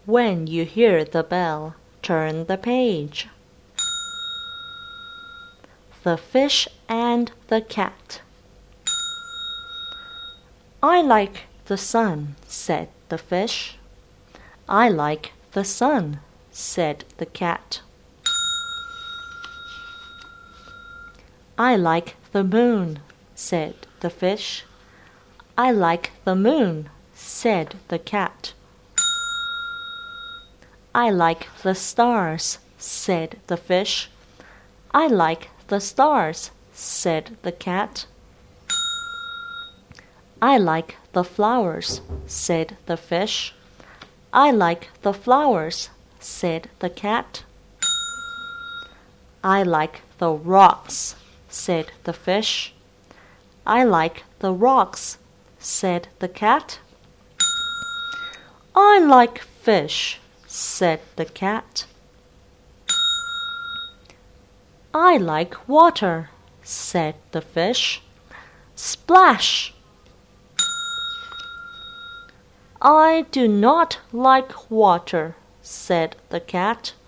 When you hear the bell, turn the page. The Fish and the Cat. I like the sun, said the fish. I like the sun, said the cat. I like the moon, said the fish. I like the moon, said the cat. I like the stars, said the fish. I like the stars, said the cat. I like the flowers, said the fish. I like the flowers, said the cat. I like the rocks, said the fish. I like the rocks, said the cat. I like fish, said the cat. I like water, said the fish. Splash! I do not like water, said the cat.